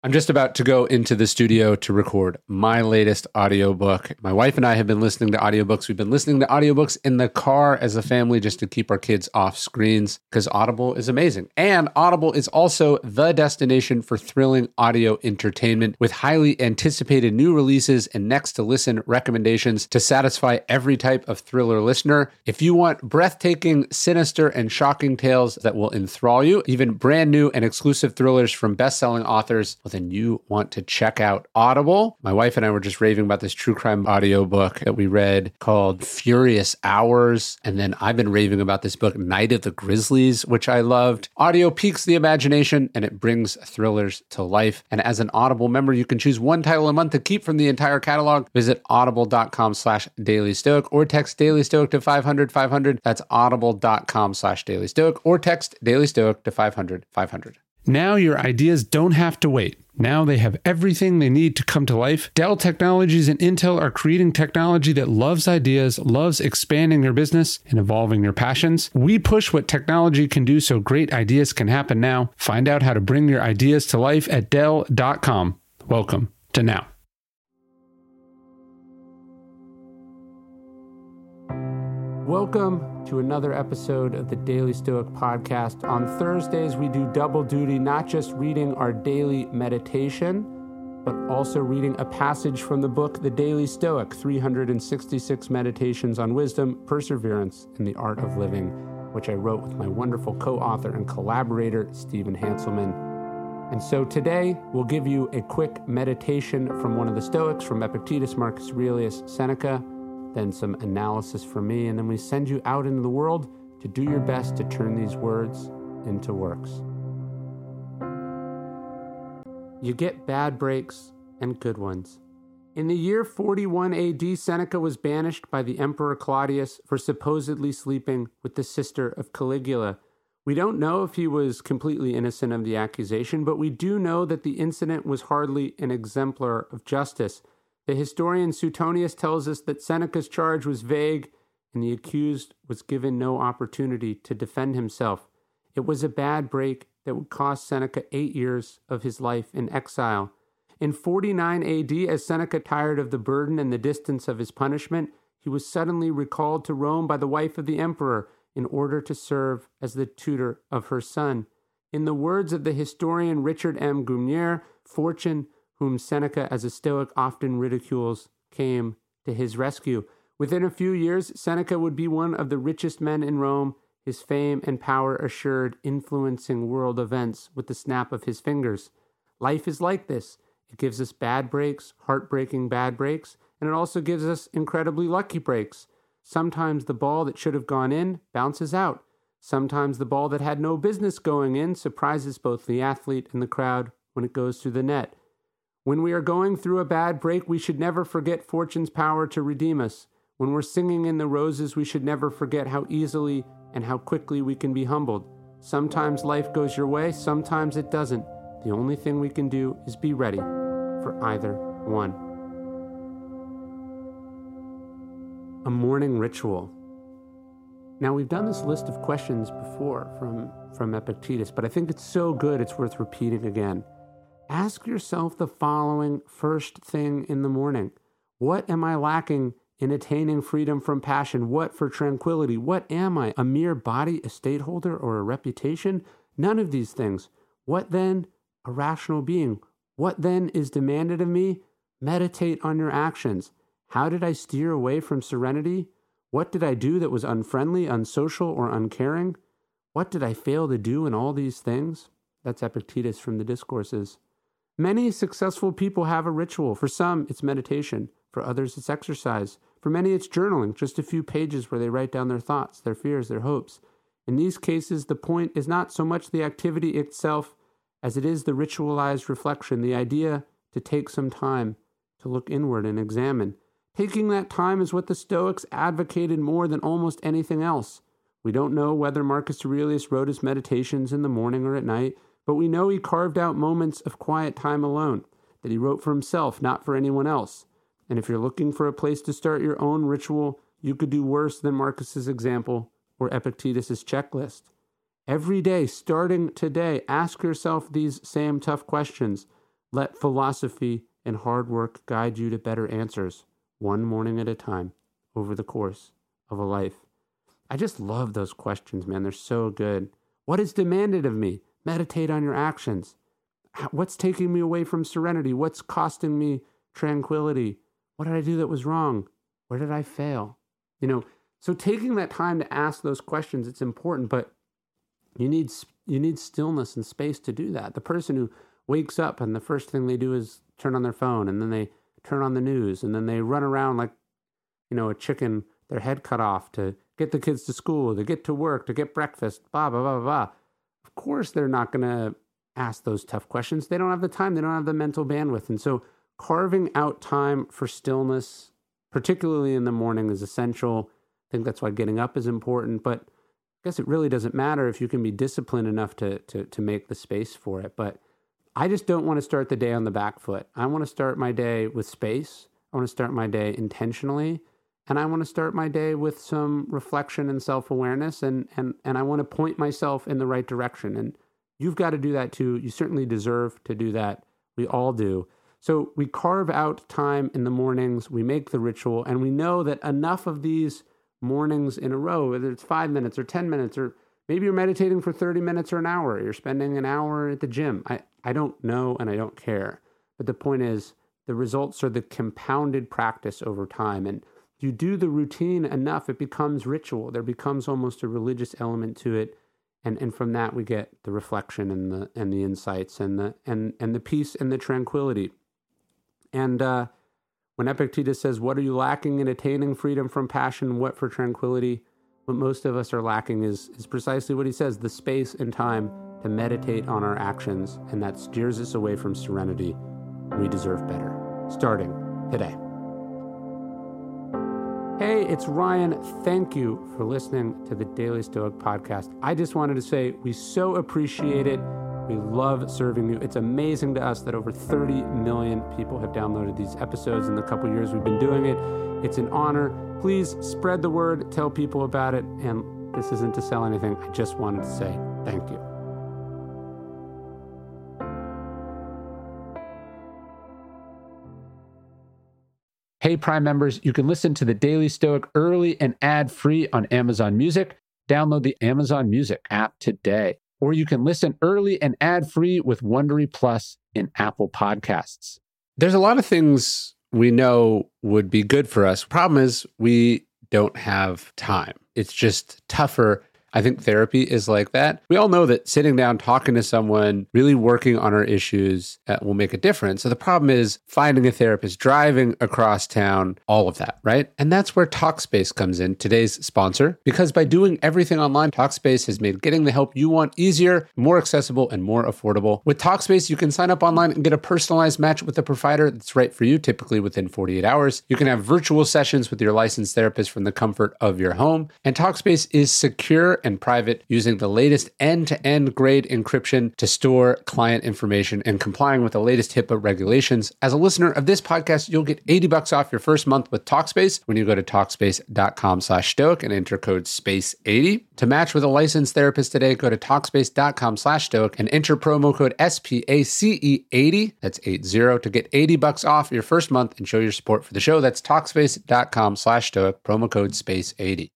I'm just about to go into the studio to record my latest audiobook. My wife and I have been listening to audiobooks. We've been listening to audiobooks in the car as a family just to keep our kids off screens because Audible is amazing. And Audible is also the destination for thrilling audio entertainment with highly anticipated new releases and next to listen recommendations to satisfy every type of thriller listener. If you want breathtaking, sinister, and shocking tales that will enthrall you, even brand new and exclusive thrillers from best-selling authors, then you want to check out Audible. My wife and I were just raving about this true crime audiobook that we read called Furious Hours. And then I've been raving about this book, Night of the Grizzlies, which I loved. Audio piques the imagination and it brings thrillers to life. And as an Audible member, you can choose one title a month to keep from the entire catalog. Visit audible.com/dailystoic or text Daily Stoic to 500-500. That's audible.com/dailystoic or text Daily Stoic to 500-500. Now your ideas don't have to wait. Now they have everything they need to come to life. Dell Technologies and Intel are creating technology that loves ideas, loves expanding your business and evolving your passions. We push what technology can do so great ideas can happen now. Find out how to bring your ideas to life at Dell.com. Welcome to Now. Welcome to another episode of the Daily Stoic Podcast. On Thursdays, we do double duty, not just reading our daily meditation, but also reading a passage from the book, The Daily Stoic, 366 Meditations on Wisdom, Perseverance, and the Art of Living, which I wrote with my wonderful co-author and collaborator, Stephen Hanselman. And so today, we'll give you a quick meditation from one of the Stoics, from Epictetus, Marcus Aurelius, Seneca, then some analysis from me, and then we send you out into the world to do your best to turn these words into works. You get bad breaks and good ones. In the year 41 AD, Seneca was banished by the Emperor Claudius for supposedly sleeping with the sister of Caligula. We don't know if he was completely innocent of the accusation, but we do know that the incident was hardly an exemplar of justice. The historian Suetonius tells us that Seneca's charge was vague and the accused was given no opportunity to defend himself. It was a bad break that would cost Seneca 8 years of his life in exile. In 49 AD, as Seneca tired of the burden and the distance of his punishment, he was suddenly recalled to Rome by the wife of the emperor in order to serve as the tutor of her son. In the words of the historian Richard M. Gumier, fortune, whom Seneca as a Stoic often ridicules, came to his rescue. Within a few years, Seneca would be one of the richest men in Rome, his fame and power assured, influencing world events with the snap of his fingers. Life is like this. It gives us bad breaks, heartbreaking bad breaks, and it also gives us incredibly lucky breaks. Sometimes the ball that should have gone in bounces out. Sometimes the ball that had no business going in surprises both the athlete and the crowd when it goes through the net. When we are going through a bad break, we should never forget fortune's power to redeem us. When we're singing in the roses, we should never forget how easily and how quickly we can be humbled. Sometimes life goes your way, sometimes it doesn't. The only thing we can do is be ready for either one. A morning ritual. Now, we've done this list of questions before from Epictetus, but I think it's so good it's worth repeating again. Ask yourself the following first thing in the morning. What am I lacking in attaining freedom from passion? What for tranquility? What am I? A mere body, a state holder, or a reputation? None of these things. What then? A rational being. What then is demanded of me? Meditate on your actions. How did I steer away from serenity? What did I do that was unfriendly, unsocial, or uncaring? What did I fail to do in all these things? That's Epictetus from the Discourses. Many successful people have a ritual. For some, it's meditation. For others, it's exercise. For many, it's journaling, just a few pages where they write down their thoughts, their fears, their hopes. In these cases, the point is not so much the activity itself as it is the ritualized reflection, the idea to take some time to look inward and examine. Taking that time is what the Stoics advocated more than almost anything else. We don't know whether Marcus Aurelius wrote his meditations in the morning or at night, but we know he carved out moments of quiet time alone, that he wrote for himself, not for anyone else. And if you're looking for a place to start your own ritual, you could do worse than Marcus's example or Epictetus's checklist. Every day, starting today, ask yourself these same tough questions. Let philosophy and hard work guide you to better answers, one morning at a time, over the course of a life. I just love those questions, man. They're so good. What is demanded of me? Meditate on your actions. What's taking me away from serenity? What's costing me tranquility? What did I do that was wrong? Where did I fail? So taking that time to ask those questions, it's important, but you need stillness and space to do that. The person who wakes up and the first thing they do is turn on their phone, and then they turn on the news, and then they run around like, a chicken, their head cut off to get the kids to school, to get to work, to get breakfast, blah, blah, blah, blah. Of course, they're not going to ask those tough questions. They don't have the time. They don't have the mental bandwidth. And so carving out time for stillness, particularly in the morning, is essential. I think that's why getting up is important. But I guess it really doesn't matter if you can be disciplined enough to make the space for it. But I just don't want to start the day on the back foot. I want to start my day with space. I want to start my day intentionally. And I want to start my day with some reflection and self-awareness. And I want to point myself in the right direction. And you've got to do that too. You certainly deserve to do that. We all do. So we carve out time in the mornings. We make the ritual. And we know that enough of these mornings in a row, whether it's 5 minutes or 10 minutes, or maybe you're meditating for 30 minutes or an hour. You're spending an hour at the gym. I don't know and I don't care. But the point is, the results are the compounded practice over time. And you do the routine enough, it becomes ritual. There becomes almost a religious element to it. And from that we get the reflection and the insights and the peace and the tranquility. And when Epictetus says, what are you lacking in attaining freedom from passion, what for tranquility? What most of us are lacking is precisely what he says, the space and time to meditate on our actions. And that steers us away from serenity. We deserve better. Starting today. Hey, it's Ryan. Thank you for listening to the Daily Stoic Podcast. I just wanted to say we so appreciate it. We love serving you. It's amazing to us that over 30 million people have downloaded these episodes in the couple years we've been doing it. It's an honor. Please spread the word, tell people about it. And this isn't to sell anything. I just wanted to say thank you. Hey, Prime members, you can listen to the Daily Stoic early and ad-free on Amazon Music. Download the Amazon Music app today. Or you can listen early and ad-free with Wondery Plus in Apple Podcasts. There's a lot of things we know would be good for us. Problem is, we don't have time. It's just tougher. I think therapy is like that. We all know that sitting down, talking to someone, really working on our issues will make a difference. So the problem is finding a therapist, driving across town, all of that, right? And that's where Talkspace comes in, today's sponsor, because by doing everything online, Talkspace has made getting the help you want easier, more accessible, and more affordable. With Talkspace, you can sign up online and get a personalized match with a provider that's right for you, typically within 48 hours. You can have virtual sessions with your licensed therapist from the comfort of your home. And Talkspace is secure and private, using the latest end-to-end grade encryption to store client information and complying with the latest HIPAA regulations. As a listener of this podcast, you'll get $80 off your first month with Talkspace when you go to Talkspace.com/stoic and enter code SPACE80. To match with a licensed therapist today, go to Talkspace.com/stoic and enter promo code SPACE80, that's 80, to get $80 off your first month and show your support for the show. That's Talkspace.com/stoic, promo code SPACE80.